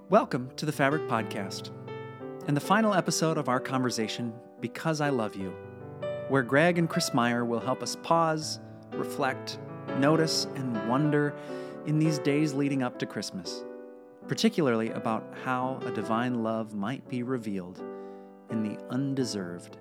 Welcome to the Fabric Podcast, and the final episode of our conversation, Because I Love You, where Greg and Chris Meyer will help us pause, reflect, notice, and wonder in these days leading up to Christmas, particularly about how a divine love might be revealed in the undeserved.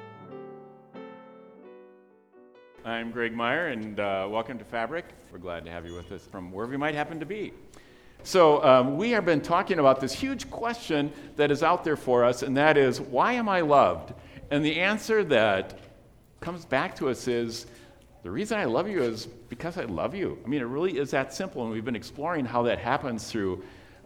I'm Greg Meyer, and welcome to Fabric. We're glad to have you with us from wherever you might happen to be. So we have been talking about this huge question that is out there for us, and that is, why am I loved? And the answer that comes back to us is, the reason I love you is because I love you. I mean, it really is that simple, and we've been exploring how that happens through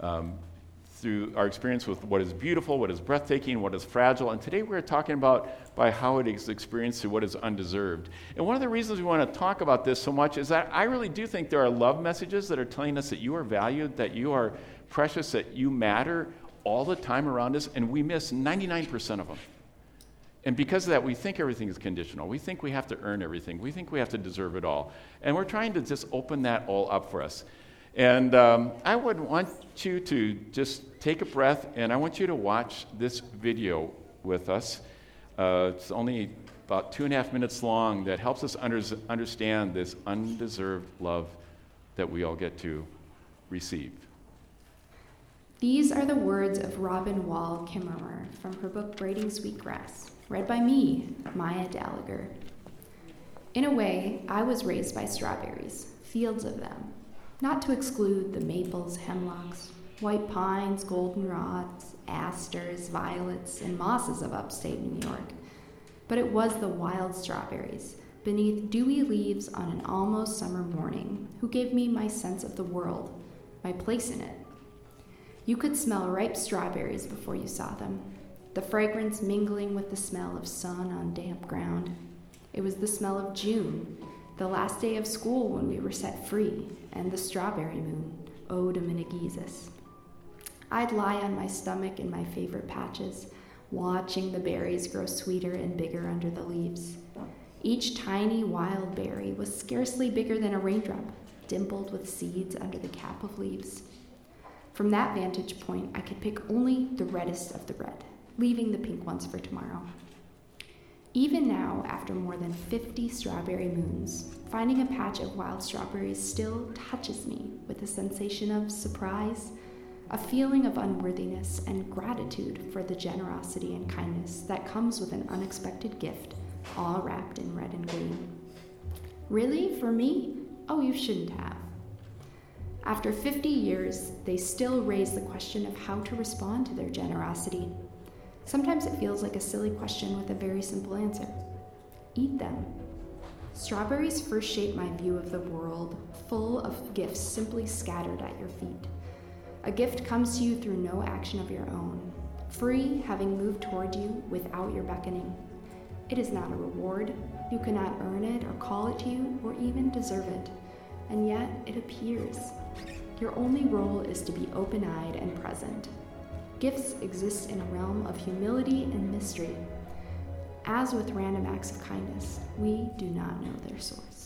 our experience with what is beautiful, what is breathtaking, what is fragile. And today we're talking about by how it is experienced through what is undeserved. And one of the reasons we want to talk about this so much is that I really do think there are love messages that are telling us that you are valued, that you are precious, that you matter all the time around us, and we miss 99% of them. And because of that, we think everything is conditional. We think we have to earn everything. We think we have to deserve it all. And we're trying to just open that all up for us. And I would want you to just take a breath, and I want you to watch this video with us. It's only about 2.5 minutes long that helps us understand this undeserved love that we all get to receive. These are the words of Robin Wall Kimmerer from her book Braiding Sweetgrass, read by me, Maya Gallagher. In a way, I was raised by strawberries, fields of them. Not to exclude the maples, hemlocks, white pines, goldenrods, asters, violets, and mosses of upstate New York. But it was the wild strawberries, beneath dewy leaves on an almost summer morning, who gave me my sense of the world, my place in it. You could smell ripe strawberries before you saw them, the fragrance mingling with the smell of sun on damp ground. It was the smell of June, the last day of school when we were set free, and the strawberry moon, Ode to Menegizus. I'd lie on my stomach in my favorite patches, watching the berries grow sweeter and bigger under the leaves. Each tiny wild berry was scarcely bigger than a raindrop, dimpled with seeds under the cap of leaves. From that vantage point, I could pick only the reddest of the red, leaving the pink ones for tomorrow. Even now, after more than 50 strawberry moons, finding a patch of wild strawberries still touches me with a sensation of surprise, a feeling of unworthiness, and gratitude for the generosity and kindness that comes with an unexpected gift, all wrapped in red and green. Really? For me? Oh, you shouldn't have. After 50 years, they still raise the question of how to respond to their generosity. Sometimes it feels like a silly question with a very simple answer. Eat them. Strawberries first shaped my view of the world, full of gifts simply scattered at your feet. A gift comes to you through no action of your own, free, having moved toward you without your beckoning. It is not a reward. You cannot earn it or call it to you or even deserve it. And yet it appears. Your only role is to be open-eyed and present. Gifts exist in a realm of humility and mystery. As with random acts of kindness, we do not know their source.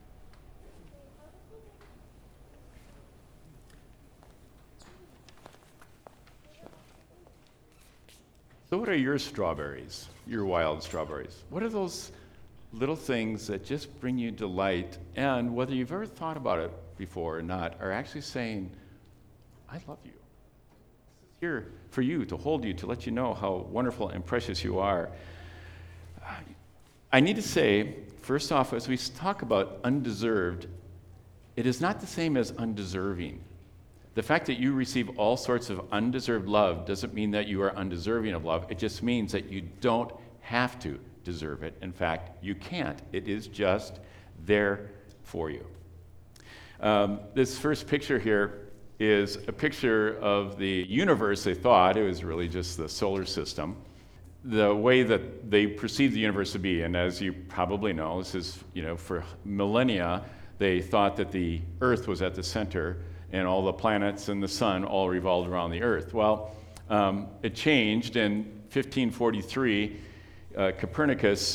So what are your strawberries, your wild strawberries? What are those little things that just bring you delight, and whether you've ever thought about it before or not, are actually saying, I love you. Here for you, to hold you, to let you know how wonderful and precious you are. I need to say, first off, as we talk about undeserved, it is not the same as undeserving. The fact that you receive all sorts of undeserved love doesn't mean that you are undeserving of love. It just means that you don't have to deserve it. In fact, you can't. It is just there for you. This first picture here is a picture of the universe. They thought it was really just the solar system, the way that they perceived the universe to be. And as you probably know, this is, for millennia, they thought that the Earth was at the center and all the planets and the sun all revolved around the Earth. Well, it changed in 1543. Copernicus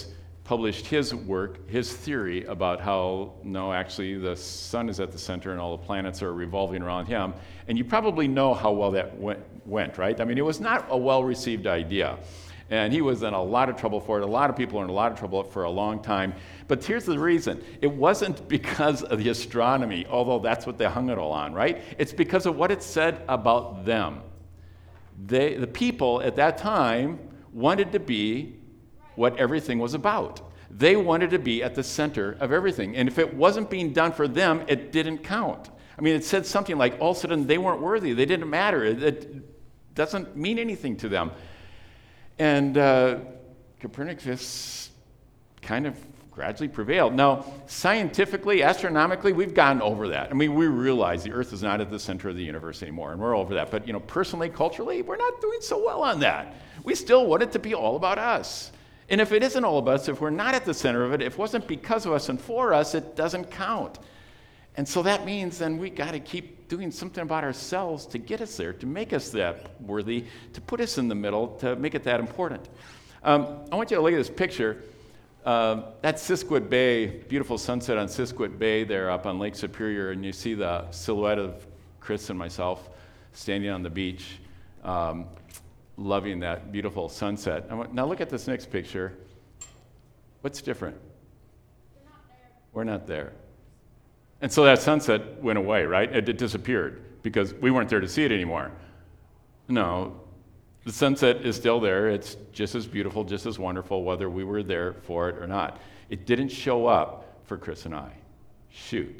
published his work, his theory about how, no, actually the sun is at the center and all the planets are revolving around him. And you probably know how well that went, right? I mean, it was not a well-received idea. And he was in a lot of trouble for it. A lot of people are in a lot of trouble for a long time. But here's the reason. It wasn't because of the astronomy, although that's what they hung it all on, right? It's because of what it said about them. The people at that time wanted to be what everything was about. They wanted to be at the center of everything. And if it wasn't being done for them, it didn't count. I mean, it said something like, all of a sudden, they weren't worthy. They didn't matter. It doesn't mean anything to them. And Copernicus kind of gradually prevailed. Now, scientifically, astronomically, we've gotten over that. I mean, we realize the Earth is not at the center of the universe anymore, and we're over that. But, personally, culturally, we're not doing so well on that. We still want it to be all about us. And if it isn't all about us, if we're not at the center of it, if it wasn't because of us and for us, it doesn't count. And so that means then we got to keep doing something about ourselves to get us there, to make us that worthy, to put us in the middle, to make it that important. I want you to look at this picture. That's Siskiwit Bay, beautiful sunset on Siskiwit Bay there up on Lake Superior, and you see the silhouette of Chris and myself standing on the beach, loving that beautiful sunset. Now look at this next picture. What's different? We're not there. And so that sunset went away, right? It disappeared because we weren't there to see it anymore. No, the sunset is still there. It's just as beautiful, just as wonderful, whether we were there for it or not. It didn't show up for Chris and I. Shoot,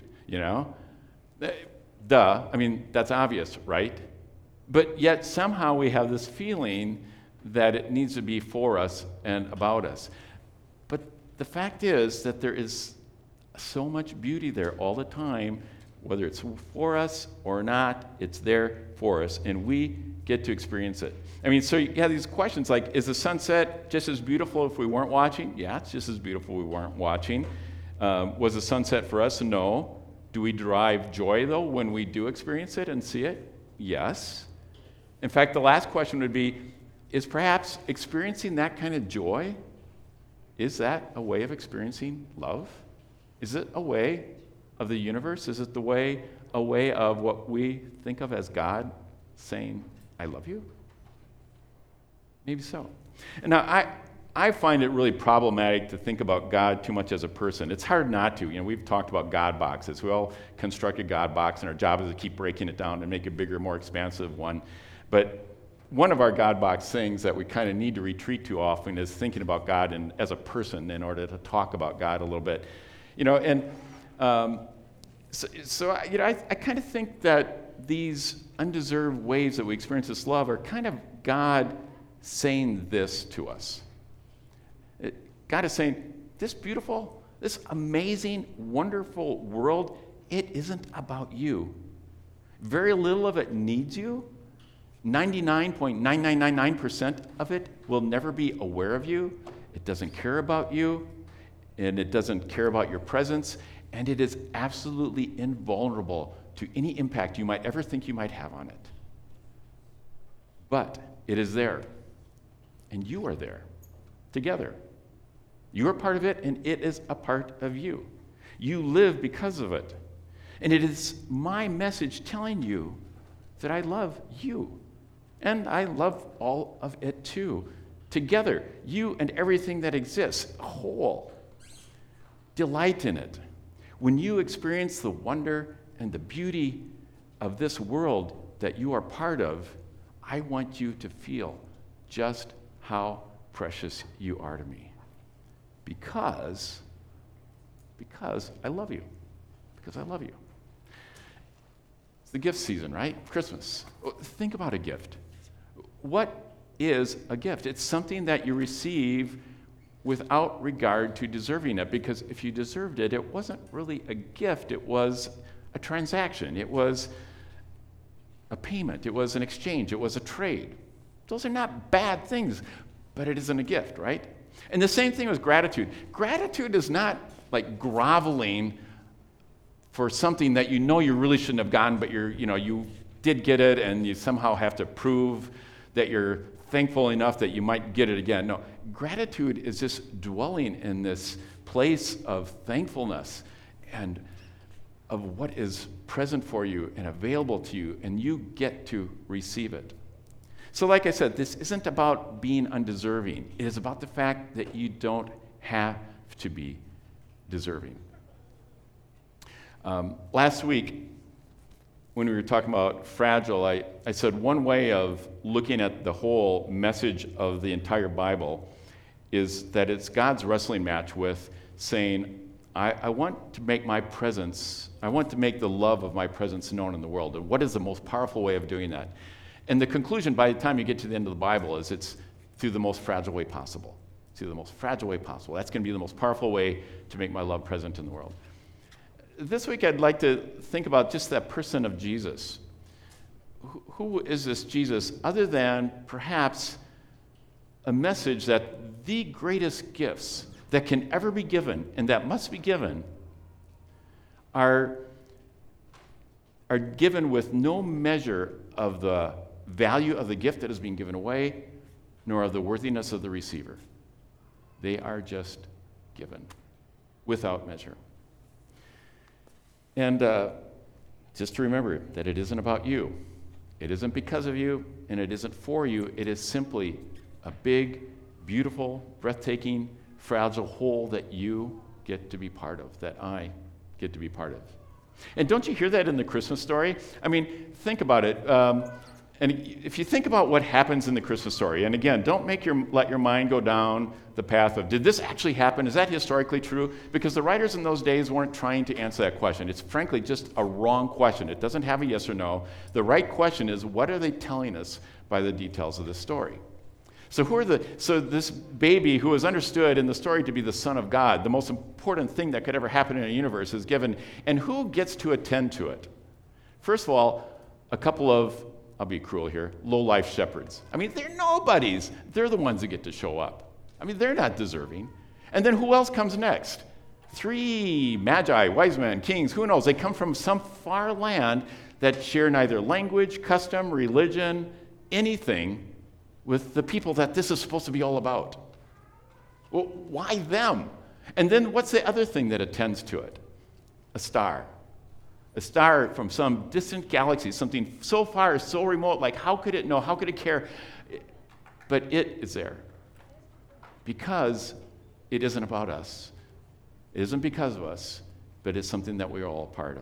Duh, I mean, that's obvious, right? But yet somehow we have this feeling that it needs to be for us and about us. But the fact is that there is so much beauty there all the time, whether it's for us or not, it's there for us, and we get to experience it. I mean, so you have these questions like, is the sunset just as beautiful if we weren't watching? Yeah, it's just as beautiful if we weren't watching. Was the sunset for us? No. Do we derive joy, though, when we do experience it and see it? Yes. In fact, the last question would be, is perhaps experiencing that kind of joy, is that a way of experiencing love? Is it a way of the universe? Is it a way of what we think of as God saying, I love you? Maybe so. And now, I find it really problematic to think about God too much as a person. It's hard not to. We've talked about God boxes. We all construct a God box, and our job is to keep breaking it down and make a bigger, more expansive one. But one of our God box things that we kind of need to retreat to often is thinking about God as a person in order to talk about God a little bit. I kind of think that these undeserved ways that we experience this love are kind of God saying this to us. God is saying, this beautiful, this amazing, wonderful world, it isn't about you. Very little of it needs you. 99.9999% of it will never be aware of you. It doesn't care about you. And it doesn't care about your presence, and it is absolutely invulnerable to any impact you might ever think you might have on it. But it is there, and you are there together. You are part of it, and it is a part of you. You live because of it. And it is my message telling you that I love you, and I love all of it too. Together, you and everything that exists, whole. Delight in it. When you experience the wonder and the beauty of this world that you are part of, I want you to feel just how precious you are to me. Because I love you. Because I love you. It's the gift season, right? Christmas. Think about a gift. What is a gift? It's something that you receive without regard to deserving it, because if you deserved it, it wasn't really a gift, it was a transaction, it was a payment, it was an exchange, it was a trade. Those are not bad things, but it isn't a gift, right? And the same thing with gratitude. Gratitude is not like groveling for something that you know you really shouldn't have gotten, but you did get it, and you somehow have to prove that you're thankful enough that you might get it again. No, gratitude is just dwelling in this place of thankfulness and of what is present for you and available to you, and you get to receive it. So like I said, this isn't about being undeserving. It is about the fact that you don't have to be deserving. Last week, when we were talking about fragile, I said one way of looking at the whole message of the entire Bible is that it's God's wrestling match with saying, I want to make my presence, I want to make the love of my presence known in the world. And what is the most powerful way of doing that? And the conclusion by the time you get to the end of the Bible is it's through the most fragile way possible. Through the most fragile way possible. That's going to be the most powerful way to make my love present in the world. This week I'd like to think about just that person of Jesus. Who is this Jesus other than perhaps a message that the greatest gifts that can ever be given and that must be given are given with no measure of the value of the gift that is being given away, nor of the worthiness of the receiver. They are just given without measure. And just to remember that it isn't about you. It isn't because of you, and it isn't for you. It is simply a big, beautiful, breathtaking, fragile whole that you get to be part of, that I get to be part of. And don't you hear that in the Christmas story? I mean, think about it. And if you think about what happens in the Christmas story, and again, don't let your mind go down the path of, did this actually happen? Is that historically true? Because the writers in those days weren't trying to answer that question. It's frankly just a wrong question. It doesn't have a yes or no. The right question is, what are they telling us by the details of the story? So this baby who is understood in the story to be the Son of God, the most important thing that could ever happen in a universe, is given, and who gets to attend to it? First of all, a couple of, I'll be cruel here, low-life shepherds. I mean, they're nobodies. They're the ones that get to show up. I mean, they're not deserving. And then who else comes next? 3 magi, wise men, kings, who knows? They come from some far land that share neither language, custom, religion, anything with the people that this is supposed to be all about. Well, why them? And then what's the other thing that attends to it? A star. A star from some distant galaxy, something so far, so remote, like how could it know, how could it care? But it is there. Because it isn't about us. It isn't because of us, but it's something that we're all a part of.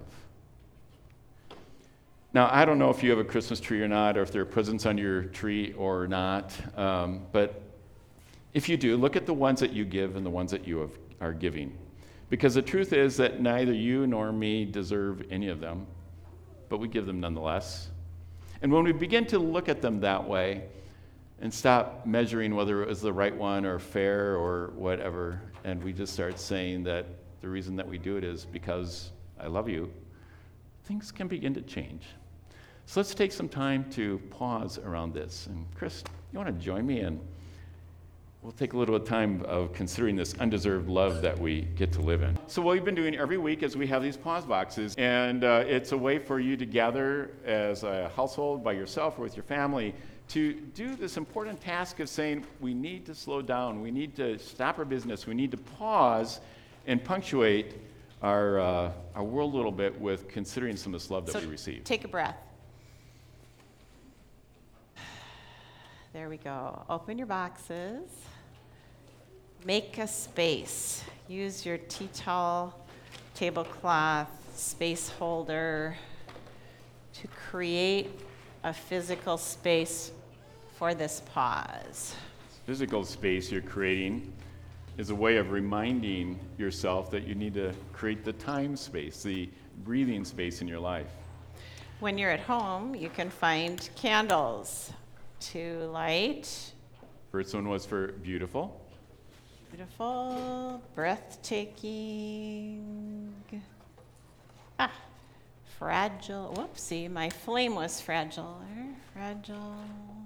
Now, I don't know if you have a Christmas tree or not, or if there are presents on your tree or not, but if you do, look at the ones that you give and the ones that you are giving. Because the truth is that neither you nor me deserve any of them, but we give them nonetheless. And when we begin to look at them that way and stop measuring whether it was the right one or fair or whatever, and we just start saying that the reason that we do it is because I love you, things can begin to change. So let's take some time to pause around this. And Chris, you want to join me? And we'll take a little bit of time of considering this undeserved love that we get to live in. So what we've been doing every week is we have these pause boxes, and it's a way for you to gather as a household by yourself or with your family to do this important task of saying we need to slow down, we need to stop our business, we need to pause and punctuate our world a little bit with considering some of this love that we receive. Take a breath. There we go. Open your boxes. Make a space. Use your tea towel, tablecloth, space holder to create a physical space for this pause. Physical space you're creating is a way of reminding yourself that you need to create the time space, the breathing space in your life. When you're at home, you can find candles to light. First one was for beautiful. Beautiful, breathtaking. Fragile. Whoopsie, my flame was fragile. Fragile.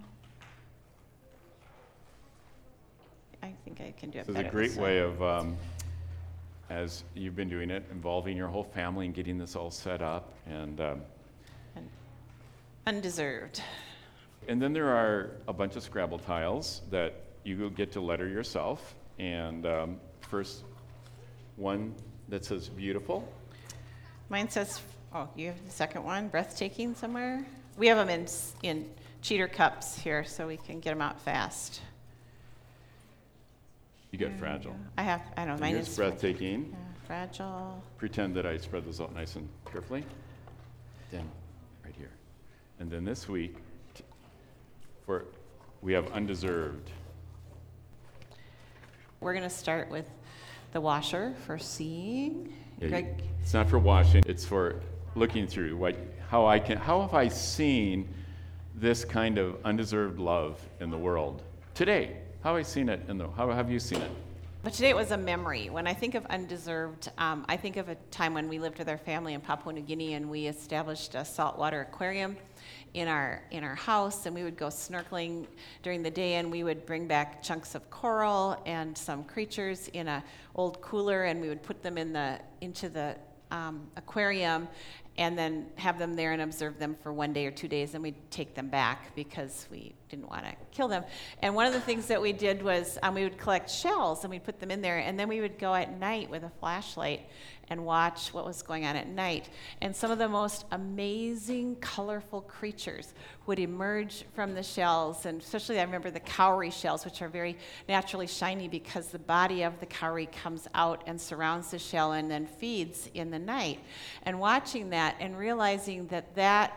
I think I can do it better. This is a great way of, as you've been doing it, involving your whole family and getting this all set up. And undeserved. And then there are a bunch of Scrabble tiles that you get to letter yourself. And first one that says beautiful. Mine says, oh, you have the second one, breathtaking somewhere? We have them in cheater cups here so we can get them out fast. You get fragile. I know, mine Here's is breathtaking. Fragile. Pretend that I spread those out nice and carefully. Then right here. And then this week, we have undeserved. We're going to start with the washer for seeing. Yeah, Greg? it's not for washing, it's for looking through how have I seen this kind of undeserved love in the world today? How have I seen it how have you seen it? But today it was a memory. When I think of undeserved, I think of a time when we lived with our family in Papua New Guinea and we established a saltwater aquarium in our house, and we would go snorkeling during the day, and we would bring back chunks of coral and some creatures in an old cooler, and we would put them into the aquarium and then have them there and observe them for 1 day or 2 days, and we'd take them back because we didn't want to kill them. And one of the things that we did was we would collect shells and we'd put them in there, and then we would go at night with a flashlight and watch what was going on at night. And some of the most amazing, colorful creatures would emerge from the shells, and especially I remember the cowrie shells, which are very naturally shiny because the body of the cowrie comes out and surrounds the shell and then feeds in the night. And watching that and realizing that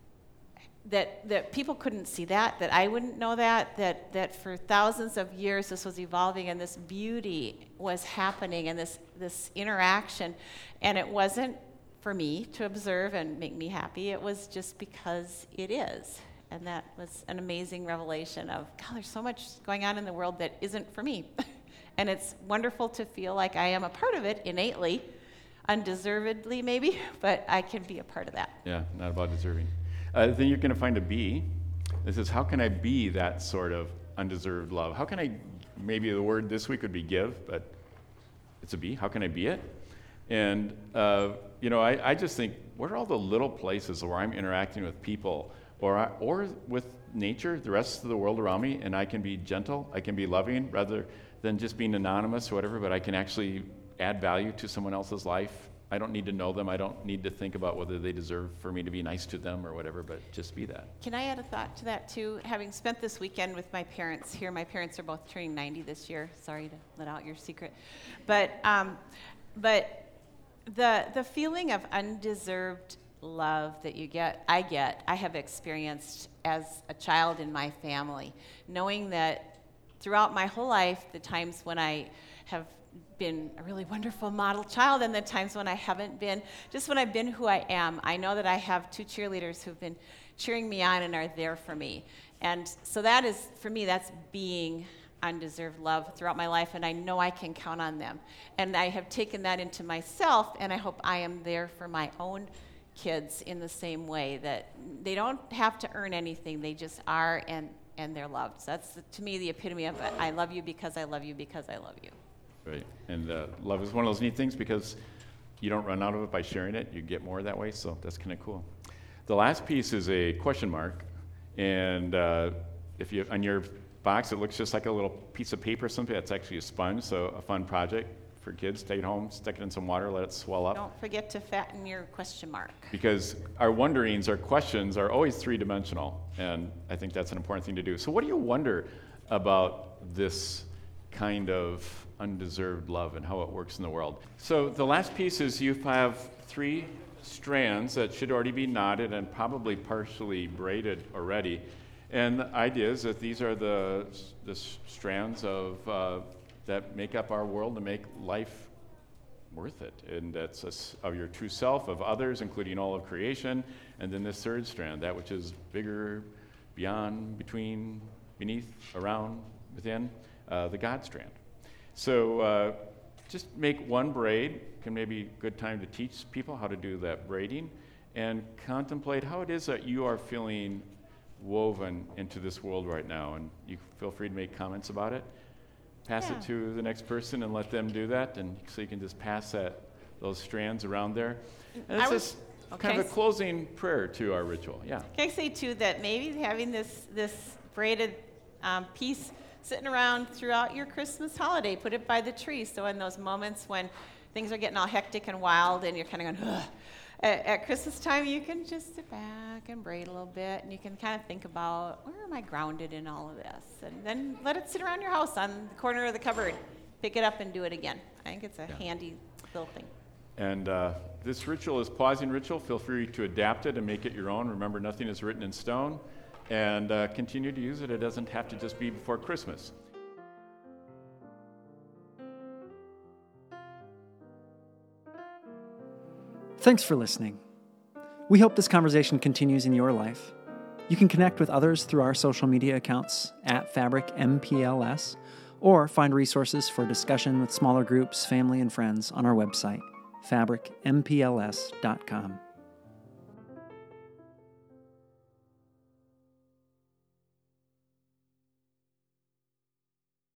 people couldn't see that I wouldn't know that for thousands of years this was evolving and this beauty was happening and this interaction, and it wasn't for me to observe and make me happy, it was just because it is. And that was an amazing revelation of, God, there's so much going on in the world that isn't for me. And it's wonderful to feel like I am a part of it innately, undeservedly maybe, but I can be a part of that. Yeah, not about deserving. Then you're going to find a B. This is, how can I be that sort of undeserved love? How can I, maybe the word this week would be give, but it's a B. How can I be it? And, I just think, what are all the little places where I'm interacting with people or with nature, the rest of the world around me, and I can be gentle, I can be loving, rather than just being anonymous or whatever, but I can actually add value to someone else's life. I don't need to know them. I don't need to think about whether they deserve for me to be nice to them or whatever, but just be that. Can I add a thought to that too? Having spent this weekend with my parents here, my parents are both turning 90 this year. Sorry to let out your secret. But the feeling of undeserved love that I have experienced as a child in my family, knowing that throughout my whole life, the times when I have been a really wonderful model child and the times when I haven't been, just when I've been who I am, I know that I have two cheerleaders who've been cheering me on and are there for me. And so that is, for me, that's being undeserved love throughout my life, and I know I can count on them. And I have taken that into myself, and I hope I am there for my own kids in the same way, that they don't have to earn anything, they just are, and they're loved. So that's, to me, the epitome of it. I love you because I love you because I love you. Right, and love is one of those neat things because you don't run out of it by sharing it. You get more that way, so that's kind of cool. The last piece is a question mark, and if you on your box, it looks just like a little piece of paper or something. That's actually a sponge, so a fun project for kids. Take it home, stick it in some water, let it swell up. Don't forget to fatten your question mark. Because our wonderings, our questions are always three-dimensional, and I think that's an important thing to do. So what do you wonder about this kind of undeserved love and how it works in the world? So the last piece is you have 3 strands that should already be knotted and probably partially braided already. And the idea is that these are the strands of that make up our world and make life worth it. And that's of your true self, of others, including all of creation. And then this third strand, that which is bigger, beyond, between, beneath, around, within, the God strand. So just make one braid. Can maybe a good time to teach people how to do that braiding and contemplate how it is that you are feeling woven into this world right now. And you feel free to make comments about it. Pass it to the next person and let them do that. And so you can just pass those strands around there. And Okay. Kind of a closing prayer to our ritual. Yeah. Can I say too that maybe having this braided piece sitting around throughout your Christmas holiday, put it by the tree, so in those moments when things are getting all hectic and wild and you're kind of going, ugh, at Christmas time you can just sit back and braid a little bit, and you can kind of think about, where am I grounded in all of this? And then let it sit around your house on the corner of the cupboard. Pick it up and do it again. I think it's a handy little thing. And this ritual is pausing ritual. Feel free to adapt it and make it your own. Remember, nothing is written in stone. And continue to use it. It doesn't have to just be before Christmas. Thanks for listening. We hope this conversation continues in your life. You can connect with others through our social media accounts at FabricMPLS, or find resources for discussion with smaller groups, family, and friends on our website, fabricmpls.com.